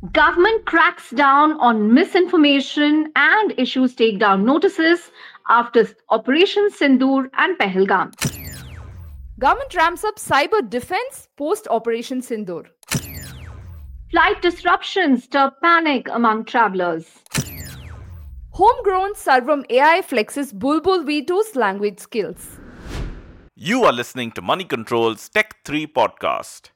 Government cracks down on misinformation and issues takedown notices after Operation Sindoor and Pahalgam. Government ramps up cyber defense post Operation Sindoor. Flight disruptions stir panic among travelers. Homegrown Sarvam AI flexes Bulbul V2's language skills. You are listening to Money Control's Tech 3 podcast.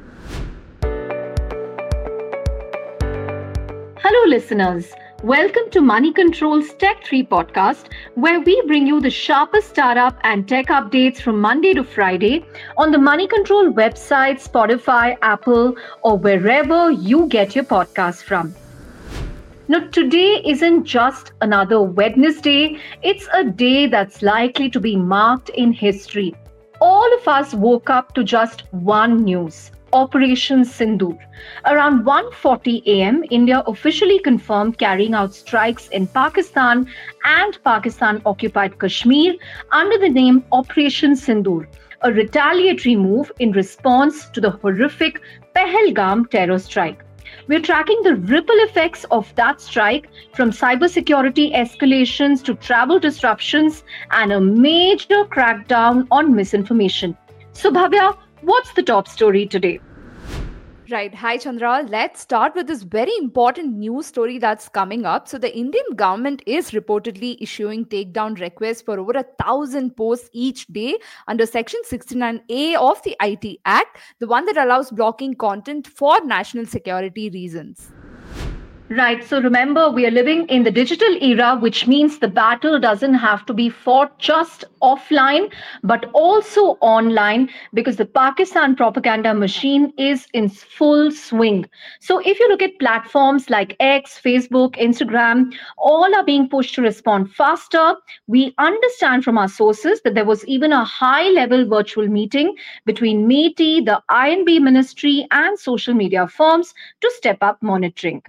Hello, listeners. Welcome to Money Control's Tech 3 podcast, where we bring you the sharpest startup and tech updates from Monday to Friday on the Money Control website, Spotify, Apple, or wherever you get your podcasts from. Now, today isn't just another Wednesday, it's a day that's likely to be marked in history. All of us woke up to just one news. Operation Sindoor. Around 1:40 a.m., India officially confirmed carrying out strikes in Pakistan and Pakistan-occupied Kashmir under the name Operation Sindoor, a retaliatory move in response to the horrific Pahalgam terror strike. We're tracking the ripple effects of that strike, from cybersecurity escalations to travel disruptions and a major crackdown on misinformation. So, Bhavya, what's the top story today? Right. Hi, Chandra. Let's start with this very important news story that's coming up. So, the Indian government is reportedly issuing takedown requests for over 1,000 posts each day under Section 69A of the IT Act, the one that allows blocking content for national security reasons. Right. So remember, we are living in the digital era, which means the battle doesn't have to be fought just offline, but also online, because the Pakistan propaganda machine is in full swing. So if you look at platforms like X, Facebook, Instagram, all are being pushed to respond faster. We understand from our sources that there was even a high level virtual meeting between MeitY, the INB ministry, and social media firms to step up monitoring.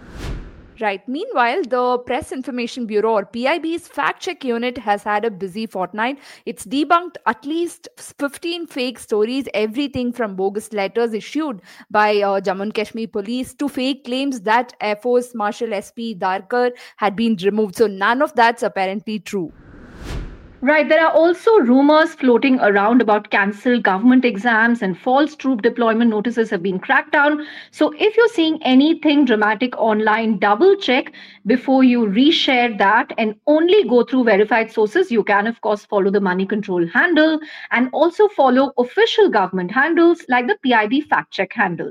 Right. Meanwhile, the Press Information Bureau or PIB's fact check unit has had a busy fortnight. It's debunked at least 15 fake stories, everything from bogus letters issued by Jammu and Kashmir police to fake claims that Air Force Marshal SP Darkar had been removed. So none of that's apparently true. Right. There are also rumors floating around about cancelled government exams and false troop deployment notices have been cracked down. So if you're seeing anything dramatic online, double check before you reshare that and only go through verified sources. You can, of course, follow the Money Control handle and also follow official government handles like the PIB fact check handle.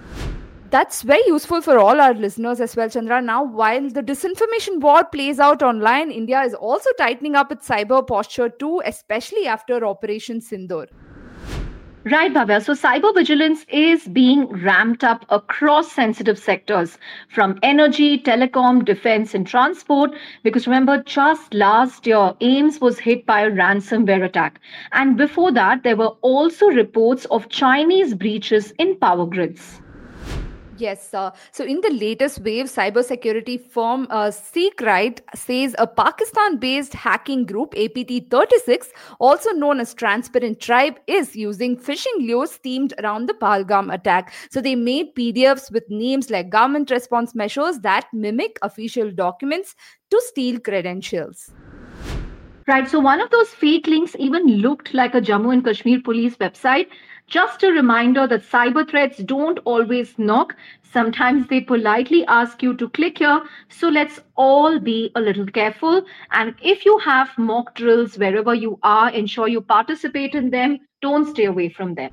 That's very useful for all our listeners as well, Chandra. Now, while the disinformation war plays out online, India is also tightening up its cyber posture too, especially after Operation Sindoor. Right, Bhavya. So cyber vigilance is being ramped up across sensitive sectors from energy, telecom, defense, and transport. Because remember, just last year, AIMS was hit by a ransomware attack. And before that, there were also reports of Chinese breaches in power grids. Yes. So in the latest wave, cybersecurity firm Seekright says a Pakistan-based hacking group, APT36, also known as Transparent Tribe, is using phishing lures themed around the Pahalgam attack. So they made PDFs with names like government response measures that mimic official documents to steal credentials. Right. So one of those fake links even looked like a Jammu and Kashmir police website. Just a reminder that cyber threats don't always knock. Sometimes they politely ask you to click here. So let's all be a little careful. And if you have mock drills wherever you are, ensure you participate in them. Don't stay away from them.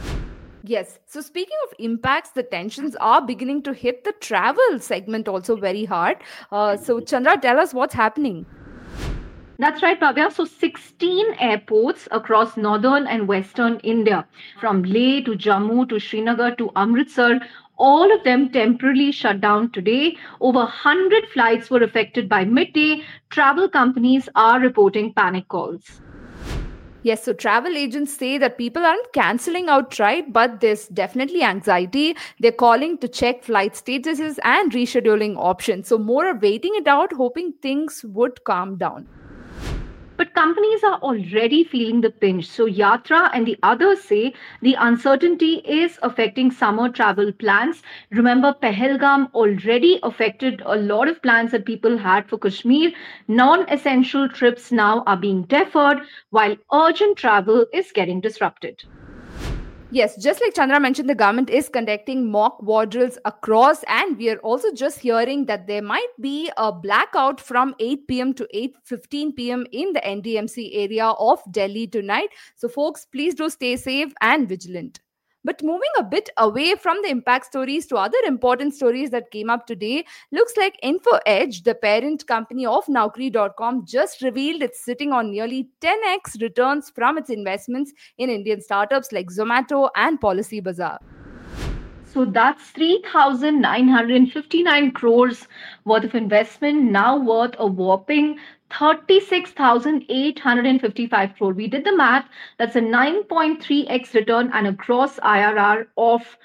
Yes. So speaking of impacts, the tensions are beginning to hit the travel segment also very hard. So Chandra, tell us what's happening. That's right, Bhavya. So 16 airports across northern and western India, from Leh to Jammu to Srinagar to Amritsar, all of them temporarily shut down today. Over 100 flights were affected by midday. Travel companies are reporting panic calls. Yes, so travel agents say that people aren't canceling outright, but there's definitely anxiety. They're calling to check flight statuses and rescheduling options. So more are waiting it out, hoping things would calm down. But companies are already feeling the pinch. So Yatra and the others say the uncertainty is affecting summer travel plans. Remember, Pahalgam already affected a lot of plans that people had for Kashmir. Non-essential trips now are being deferred, while urgent travel is getting disrupted. Yes, just like Chandra mentioned, the government is conducting mock war drills across, and we are also just hearing that there might be a blackout from 8 p.m. to 8:15 p.m. in the NDMC area of Delhi tonight. So, folks, please do stay safe and vigilant. But moving a bit away from the impact stories to other important stories that came up today, looks like InfoEdge, the parent company of Naukri.com, just revealed it's sitting on nearly 10x returns from its investments in Indian startups like Zomato and Policy Bazaar. So that's 3,959 crores worth of investment, now worth a whopping 36,855 crore. We did the math. That's a 9.3x return and a gross IRR of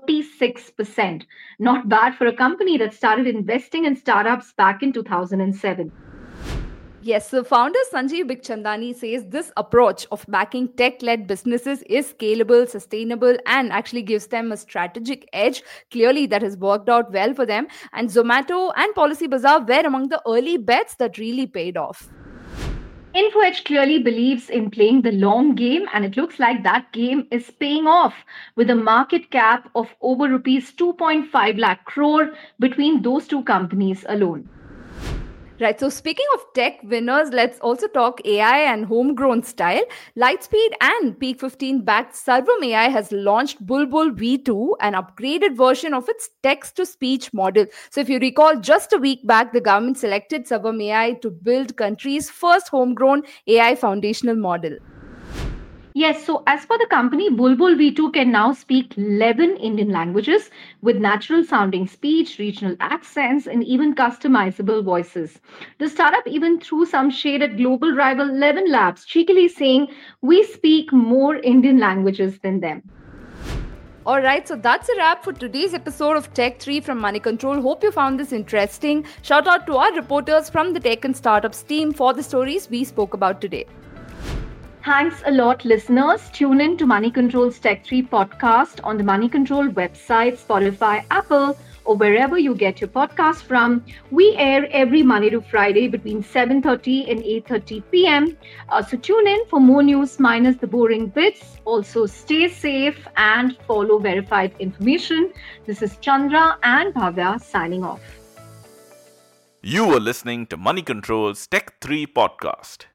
36%. Not bad for a company that started investing in startups back in 2007. Yes, so founder Sanjeev Bikhchandani says this approach of backing tech-led businesses is scalable, sustainable, and actually gives them a strategic edge. Clearly, that has worked out well for them. And Zomato and Policy Bazaar were among the early bets that really paid off. InfoEdge clearly believes in playing the long game, and it looks like that game is paying off with a market cap of over rupees 2.5 lakh crore between those two companies alone. Right. So speaking of tech winners, let's also talk AI and homegrown style. Lightspeed and Peak 15 backed Sarvam AI has launched Bulbul V2, an upgraded version of its text to speech model. So if you recall, just a week back, the government selected Sarvam AI to build country's first homegrown AI foundational model. Yes, so as per the company, Bulbul V2 can now speak 11 Indian languages with natural sounding speech, regional accents, and even customizable voices. The startup even threw some shade at global rival 11 Labs, cheekily saying, "We speak more Indian languages than them." All right, so that's a wrap for today's episode of Tech 3 from Money Control. Hope you found this interesting. Shout out to our reporters from the Tech and Startups team for the stories we spoke about today. Thanks a lot, listeners. Tune in to Money Control's Tech 3 podcast on the Money Control website, Spotify, Apple, or wherever you get your podcast from. We air every Monday to Friday between 7:30 and 8:30 p.m. So tune in for more news minus the boring bits. Also, stay safe and follow verified information. This is Chandra and Bhavya signing off. You were listening to Money Control's Tech 3 podcast.